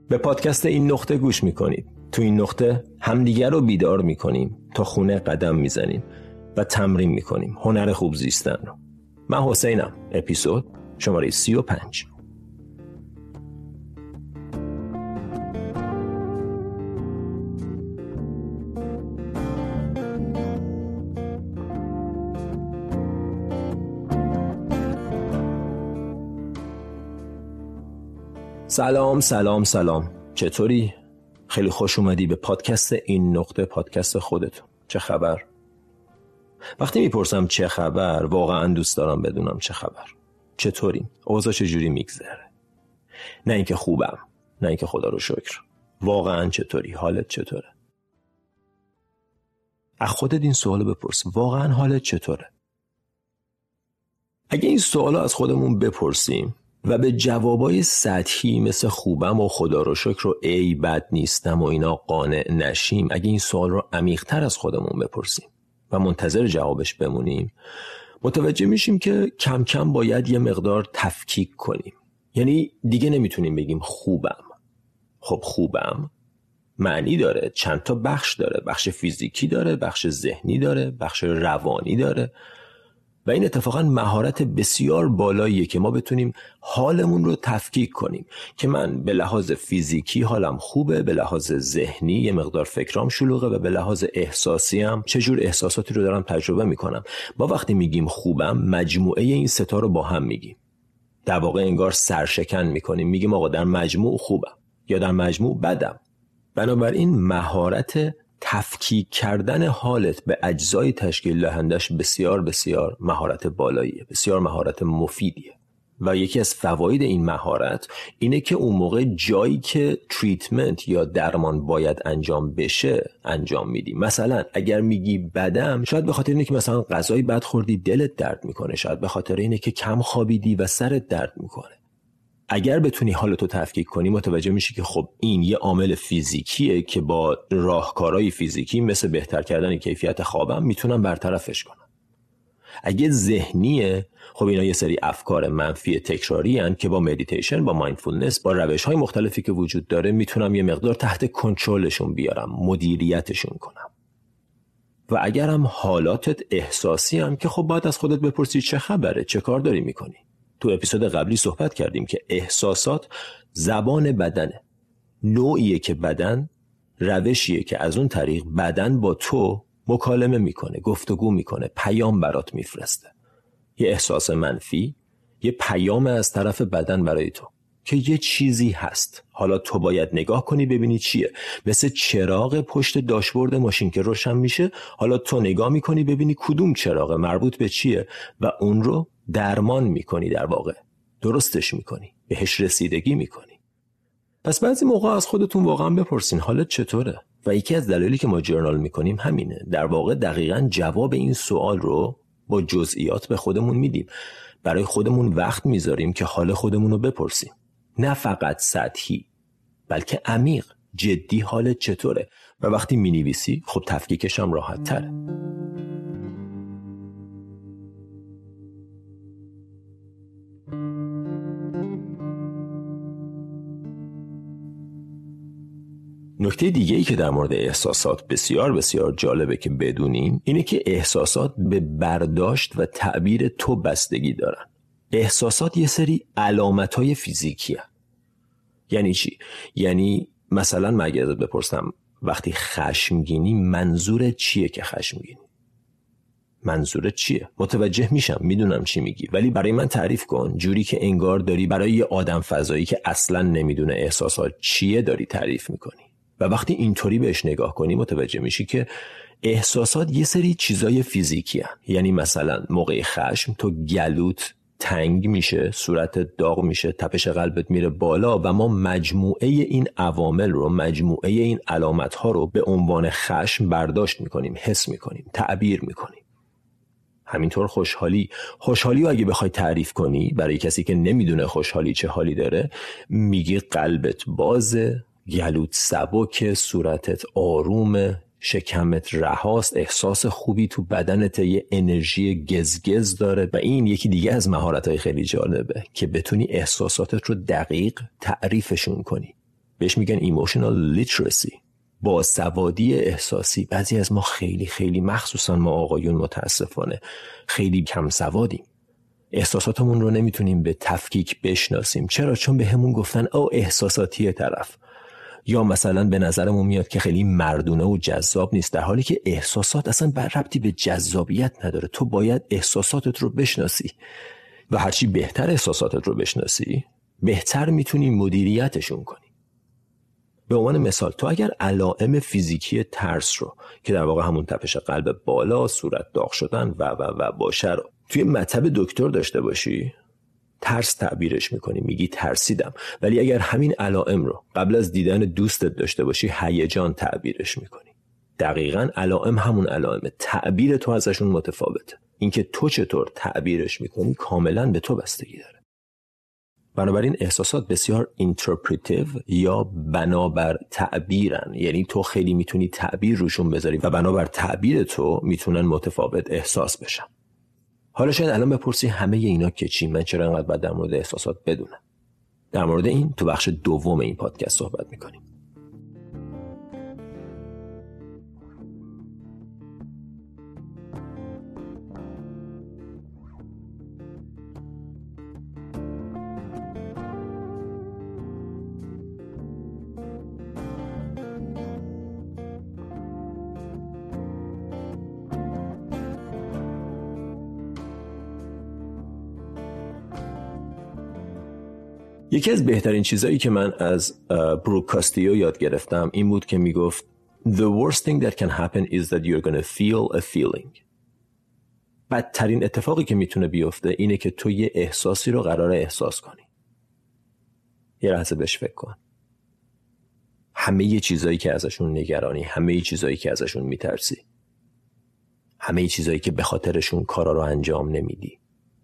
به پادکست این نقطه گوش میکنید. تو این نقطه همدیگر رو بیدار میکنیم، تا خونه قدم میزنیم و تمرین میکنیم هنر خوب زیستن رو. من حسینم. اپیزود شماره 35. سلام. چطوری؟ خیلی خوش اومدی به پادکست این نقطه، پادکست خودتون. چه خبر؟ وقتی میپرسم چه خبر، واقعا دوست دارم بدونم چه خبر. چطورین؟ اوضاع چجوری میگذره؟ نه اینکه خوبم، نه اینکه خدا رو شکر. واقعا چطوری؟ حالت چطوره؟ از خودت این سوالو بپرس. واقعا حالت چطوره؟ اگه این سوالو از خودمون بپرسیم و به جوابای سطحی مثل خوبم و خدا رو شکر و ای بد نیستم و اینا قانع نشیم، اگه این سوال رو عمیق‌تر از خودمون بپرسیم و منتظر جوابش بمونیم، متوجه میشیم که کم کم باید یه مقدار تفکیک کنیم. یعنی دیگه نمیتونیم بگیم خوبم. خب خوبم معنی داره، چند تا بخش داره. بخش فیزیکی داره، بخش ذهنی داره، بخش روانی داره. و این اتفاقا مهارت بسیار بالاییه که ما بتونیم حالمون رو تفکیک کنیم، که من به لحاظ فیزیکی حالم خوبه، به لحاظ ذهنی یه مقدار فکرام شلوغه و به لحاظ احساسی هم چجور احساساتی رو دارم تجربه میکنم. ما وقتی میگیم خوبم، مجموعه این ستا رو با هم میگیم. در واقع انگار سرشکن میکنیم، میگیم آقا در مجموع خوبم یا در مجموع بدم. بنابراین مهارت تفکیک کردن حالت به اجزای تشکیل دهندش بسیار مهارت بالاییه، بسیار مهارت مفیدیه. و یکی از فواید این مهارت اینه که اون موقع جایی که تریتمنت یا درمان باید انجام بشه انجام میدی. مثلا اگر میگی بدم، شاید به خاطر اینه که مثلا غذای بد خوردی دلت درد میکنه، شاید به خاطر اینه که کم خوابیدی و سرت درد میکنه. اگر بتونی حالتو تفکیک کنی، متوجه میشی که خب این یه عامل فیزیکیه که با راهکارهای فیزیکی مثل بهتر کردن کیفیت خوابم میتونم برطرفش کنم. اگه ذهنیه، خب اینا یه سری افکار منفی تکراری هن که با مدیتیشن، با مایندفولنس، با روش‌های مختلفی که وجود داره میتونم یه مقدار تحت کنترلشون بیارم، مدیریتشون کنم. و اگرم حالاتت احساسی هم که خب باید از خودت بپرسی چه خبره، چه کار داری میکنی. تو اپیزود قبلی صحبت کردیم که احساسات زبان بدنه، نوعیه که بدن، روشیه که از اون طریق بدن با تو مکالمه میکنه، گفتگو میکنه، پیام برات میفرسته. یه احساس منفی یه پیام از طرف بدن برای تو که یه چیزی هست، حالا تو باید نگاه کنی ببینی چیه. مثل چراغ پشت داشبورد ماشین که روشن میشه، حالا تو نگاه میکنی ببینی کدوم چراغه، مربوط به چیه و اون رو درمان میکنی، در واقع درستش میکنی، بهش رسیدگی میکنی. پس بعضی موقع از خودتون واقعا بپرسین حالت چطوره. و یکی از دلایلی که ما جرنال میکنیم همینه. در واقع دقیقاً جواب این سوال رو با جزئیات به خودمون میدیم. برای خودمون وقت میذاریم که حال خودمون رو بپرسیم، نه فقط سطحی بلکه عمیق، جدی حالت چطوره. و وقتی مینویسی خب تفکیکش هم راحت تره. نکته دیگه‌ای که در مورد احساسات بسیار جالبه که بدونیم اینه که احساسات به برداشت و تعبیر تو بستگی دارن. احساسات یه سری علامت‌های فیزیکی هست. یعنی چی؟ یعنی مثلا من اگه ازت بپرسم وقتی خشمگینی منظورت چیه که خشمگینی؟ منظورت چیه؟ متوجه میشم، میدونم چی میگی، ولی برای من تعریف کن جوری که انگار داری برای یه آدم فضایی که اصلاً نمیدونه احساسات چیه داری تعریف میکنی. و وقتی اینطوری بهش نگاه کنی متوجه میشی که احساسات یه سری چیزای فیزیکی هن. یعنی مثلا موقع خشم تو گلوت تنگ میشه، صورتت داغ میشه، تپش قلبت میره بالا و ما مجموعه این عوامل رو، مجموعه این علامت ها رو به عنوان خشم برداشت میکنیم، حس میکنیم، تعبیر میکنیم. همینطور خوشحالی رو اگه بخوای تعریف کنی برای کسی که نمیدونه خوشحالی چه حالی داره، میگی قلبت بازه، گلوت سبکه، صورتت آرومه، شکمت رهاست، احساس خوبی تو بدنت، یه انرژی گزگز داره. و این یکی دیگه از مهارت‌های خیلی جالبه که بتونی احساساتت رو دقیق تعریفشون کنی، بهش میگن emotional literacy، باسوادی احساسی. بعضی از ما خیلی خیلی، مخصوصا ما آقایون متاسفانه خیلی کم سوادیم. احساساتمون رو نمیتونیم به تفکیک بشناسیم. چرا؟ چون به همون گفتن او احساساتیه طرف، یا مثلا به نظرمون میاد که خیلی مردونه و جذاب نیست، در حالی که احساسات اصلا ربطی به جذابیت نداره. تو باید احساساتت رو بشناسی و هرچی بهتر احساساتت رو بشناسی بهتر میتونی مدیریتشون کنی. به عنوان مثال، تو اگر علائم فیزیکی ترس رو که در واقع همون تپش قلب بالا، صورت داغ شدن و باشه رو توی مطب دکتر داشته باشی، ترس تعبیرش میکنی، میگی ترسیدم. ولی اگر همین علائم رو قبل از دیدن دوستت داشته باشی، هیجان تعبیرش میکنی. دقیقاً علائم همون علائم، تعبیر تو ازشون متفاوته. اینکه تو چطور تعبیرش میکنی کاملاً به تو بستگی داره. بنابراین احساسات بسیار اینترپریتیو یا بنابر تعبیرن، یعنی تو خیلی میتونی تعبیر روشون بذاری و بنابر تعبیر تو میتونن متفاوت احساس بشن. حالا شاید الان بپرسی همه اینا که چی؟ من چرا انقدر باید در مورد احساسات بدونم؟ در مورد این تو بخش دوم این پادکست صحبت میکنیم. یکی از بهترین چیزایی که من از بروک کاستیو یاد گرفتم این بود که میگفت The worst thing that can happen is that you're gonna feel a feeling. بدترین اتفاقی که میتونه بیفته اینه که تو یه احساسی رو قراره احساس کنی. یه لحظه بهش فکر کن. همه چیزایی که ازشون نگرانی، همه چیزایی که ازشون میترسی، همه چیزایی که به خاطرشون کارا رو انجام نمیدی،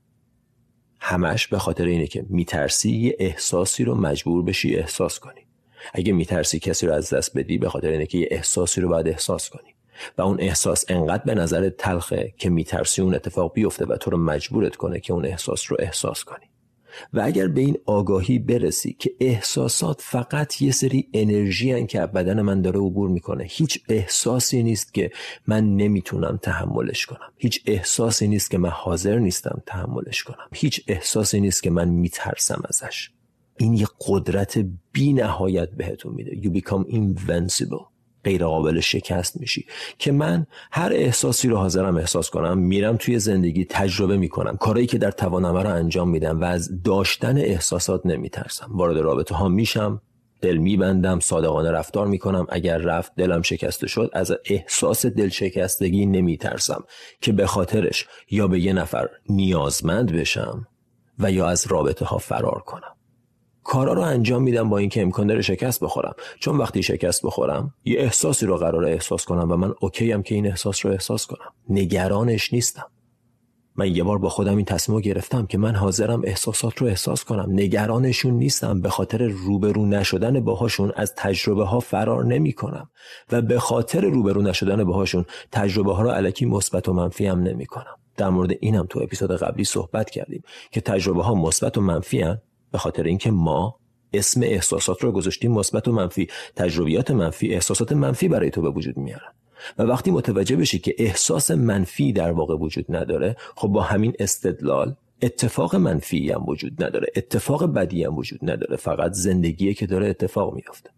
همش به خاطر اینه که میترسی یه احساسی رو مجبور بشی احساس کنی. اگه میترسی کسی رو از دست بدی به خاطر اینه که یه احساسی رو باید احساس کنی و اون احساس انقدر به نظر تلخه که میترسی اون اتفاق بیفته و تو رو مجبورت کنه که اون احساس رو احساس کنی. و اگر به این آگاهی برسی که احساسات فقط یه سری انرژی هن که بدن من داره عبور میکنه، هیچ احساسی نیست که من نمیتونم تحملش کنم، هیچ احساسی نیست که من حاضر نیستم تحملش کنم، هیچ احساسی نیست که من میترسم ازش، این یه قدرت بی نهایت بهتون میده. You become invincible، غیر قابل شکست میشی. که من هر احساسی رو حاضرم احساس کنم، میرم توی زندگی تجربه میکنم، کارهایی که در توانمه رو انجام میدم و از داشتن احساسات نمیترسم. وارد رابطه ها میشم، دل میبندم، صادقانه رفتار میکنم. اگر رفت دلم شکسته شد، از احساس دل شکستگی نمیترسم که به خاطرش یا به یه نفر نیازمند بشم و یا از رابطه ها فرار کنم. کارا رو انجام میدم با اینکه امکان داره شکست بخورم، چون وقتی شکست بخورم یه احساسی رو قراره احساس کنم و من اوکی ام که این احساس رو احساس کنم، نگرانش نیستم. من یه بار با خودم این تصمیم رو گرفتم که من حاضرم احساسات رو احساس کنم، نگرانشون نیستم، به خاطر روبرو نشدن باهاشون از تجربه ها فرار نمی کنم و به خاطر روبرو نشدن باهاشون تجربه ها رو الکی مثبت و منفی هم نمی کنم. در مورد اینم تو اپیزود قبلی صحبت کردیم که تجربه ها مثبت و منفی هن به خاطر اینکه ما اسم احساسات رو گذاشتیم مثبت و منفی. تجربیات منفی احساسات منفی برای تو به وجود میارن و وقتی متوجه بشی که احساس منفی در واقع وجود نداره، خب با همین استدلال اتفاق منفی هم وجود نداره، اتفاق بدی هم وجود نداره، فقط زندگیه که داره اتفاق میفته.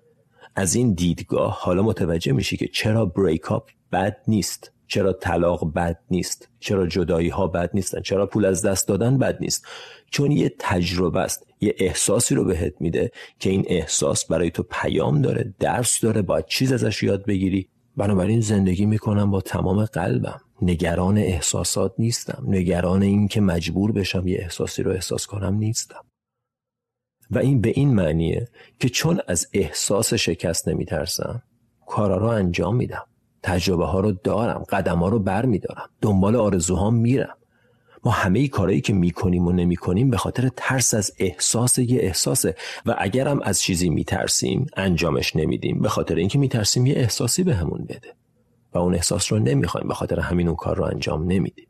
از این دیدگاه حالا متوجه میشی که چرا بریک اپ بد نیست، چرا طلاق بد نیست، چرا جدایی ها بد نیستن، چرا پول از دست دادن بد نیست. چون یه تجربه است، یه احساسی رو بهت میده که این احساس برای تو پیام داره، درس داره، باید چیز ازش یاد بگیری. بنابراین زندگی میکنم با تمام قلبم، نگران احساسات نیستم، نگران این که مجبور بشم یه احساسی رو احساس کنم نیستم. و این به این معنیه که چون از احساس شکست نمیترسم، کارا رو انجام میدم، تجربه ها رو دارم، قدم ها رو بر میدارم، دنبال آرزوهام میرم. ما همه کارهایی که میکنیم و نمیکنیم به خاطر ترس از احساس یه احساسه و اگرم از چیزی میترسیم انجامش نمیدیم به خاطر اینکه میترسیم یه احساسی بهمون بده و اون احساس رو نمیخوایم، به خاطر همین اون کار رو انجام نمیدیم.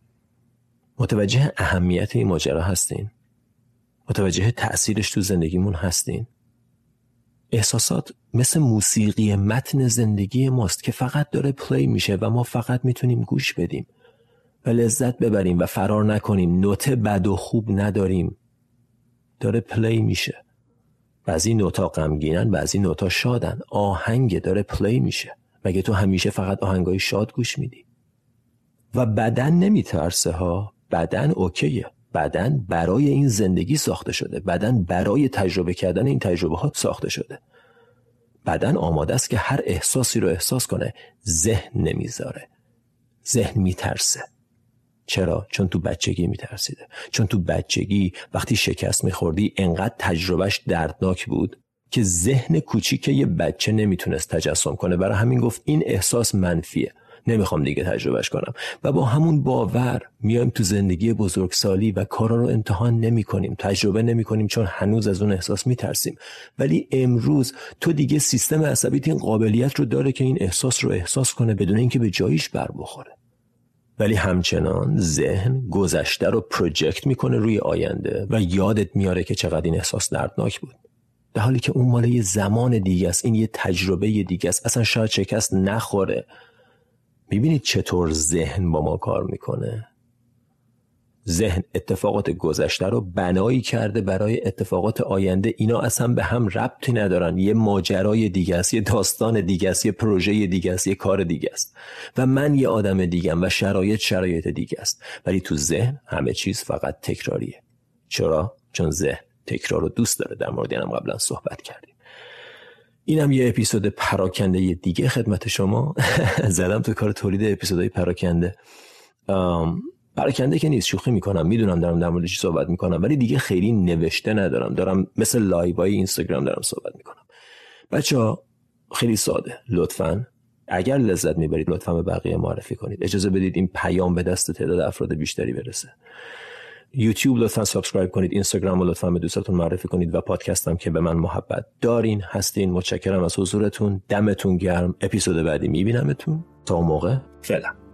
متوجه اهمیت این ماجرا هستین؟ متوجه تأثیرش تو زندگیمون هستین؟ احساسات مثل موسیقی متن زندگی ماست که فقط داره پلی میشه و ما فقط میتونیم گوش بدیم و لذت ببریم و فرار نکنیم. نوت بد و خوب نداریم، داره پلی میشه. بعضی نوتا غمگینن، بعضی نوتا شادن. آهنگ داره پلی میشه. مگه تو همیشه فقط آهنگای شاد گوش میدی؟ و بدن نمیترسه ها. بدن اوکیه. بدن برای این زندگی ساخته شده. بدن برای تجربه کردن این تجربه ها ساخته شده. بدن آماده است که هر احساسی رو احساس کنه. ذهن نمیذاره. ذهن میترسه. چرا؟ چون تو بچگی میترسیده. چون تو بچگی وقتی شکست میخوردی انقدر تجربهش دردناک بود که ذهن کوچیک یه بچه نمیتونست تجسم کنه. برای همین گفت این احساس منفیه، نمیخوام دیگه تجربهش کنم. و با همون باور میایم تو زندگی بزرگسالی و کارا رو امتحان نمی کنیم، تجربه نمی کنیم، چون هنوز از اون احساس میترسیم. ولی امروز تو دیگه سیستم عصبیت این قابلیت رو داره که این احساس رو احساس کنه بدون اینکه به جایش بر بخوره. ولی همچنان ذهن گذشته رو پروجکت میکنه روی آینده و یادت میاره که چقدر این احساس دردناک بود، در حالی که اون مال یه زمان دیگه است. این یه تجربه دیگه است. اصلا شاید شکست نخوره. میبینید چطور ذهن با ما کار میکنه؟ ذهن اتفاقات گذشته رو بنایی کرده برای اتفاقات آینده. اینا اصلا به هم ربطی ندارن. یه ماجرای دیگه است، یه داستان دیگه است، یه پروژه دیگه است، یه کار دیگه است و من یه آدم دیگه‌ام و شرایط دیگه است. ولی تو ذهن همه چیز فقط تکراریه. چرا؟ چون ذهن تکرار رو دوست داره. در مورد اینم قبلا صحبت کردیم. اینم یه اپیزود پراکنده دیگه خدمت شما. زدم تو کار تولید اپیزودهای پراکنده. پراکنده که نیست، شوخی میکنم، میدونم دارم در موردش صحبت میکنم، ولی دیگه خیلی نوشته ندارم. دارم مثل لایوهای اینستاگرام دارم صحبت میکنم. بچه‌ها خیلی ساده، لطفاً اگر لذت میبرید لطفاً به بقیه معرفی کنید. اجازه بدید این پیام به دست تعداد افراد بیشتری برسه. یوتیوب لطفاً سابسکرایب کنید، اینستاگرام رو لطفاً به دوستاتون معرفی کنید و پادکستم که به من محبت دارین هستین. متشکرم از حضورتون. دمتون گرم. اپیزود بعدی میبینمتون. تا اون موقع فعلا.